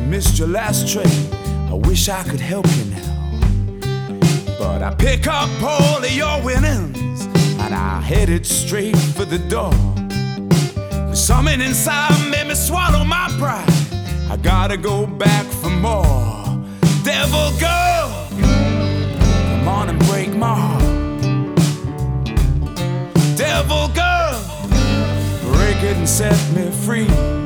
missed your last train. I wish I could help you now, but I pick up all of your winnings and I headed straight for the door. Something inside made me swallow my pride. I gotta go back for more. Devil girl, come on and break my heart. Devil girl, break it and set me free.